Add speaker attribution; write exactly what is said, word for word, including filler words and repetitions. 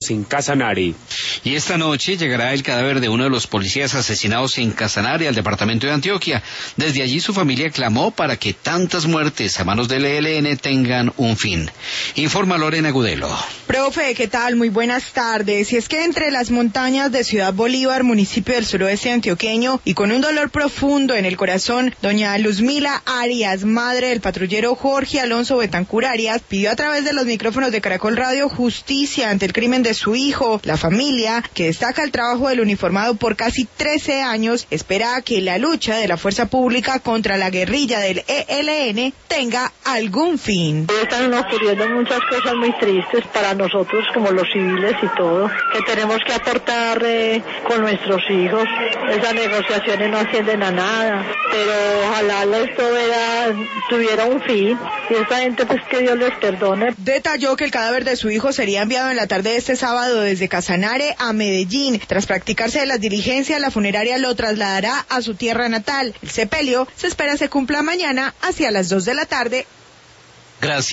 Speaker 1: muertes en Casanare.
Speaker 2: Y esta noche llegará el cadáver de uno de los policías asesinados en Casanare, al departamento de Antioquia. Desde allí su familia clamó para que tantas muertes a manos del E L N tengan un fin. Informa Lorena Gudelo.
Speaker 3: Profe, ¿qué tal? Muy buenas tardes. Y es que entre las montañas de Ciudad Bolívar, municipio del suroeste antioqueño, y con un dolor profundo en el corazón, doña Luzmila Arias, madre del patrullero Jorge Alonso Betancur Arias, pidió a través de los micrófonos de Caracol Radio justicia ante el crimen de su hijo. La familia, que destaca el trabajo del uniformado por casi trece años, espera que la lucha de la fuerza pública contra la guerrilla del E L N tenga algún fin.
Speaker 4: Están ocurriendo muchas cosas muy tristes para nosotros como los civiles y todo, que tenemos que aportar eh, con nuestros hijos. Esas negociaciones no ascienden a nada, pero ojalá esto era, tuviera un fin, y esta gente pues que Dios les perdone.
Speaker 3: Detalló que el cadáver de su hijo sería enviado en la tarde de este sábado desde Casanare a Medellín. Tras practicarse de las diligencias, la funeraria lo trasladará a su tierra natal. El sepelio se espera se cumpla mañana hacia las dos de la tarde.
Speaker 2: Gracias.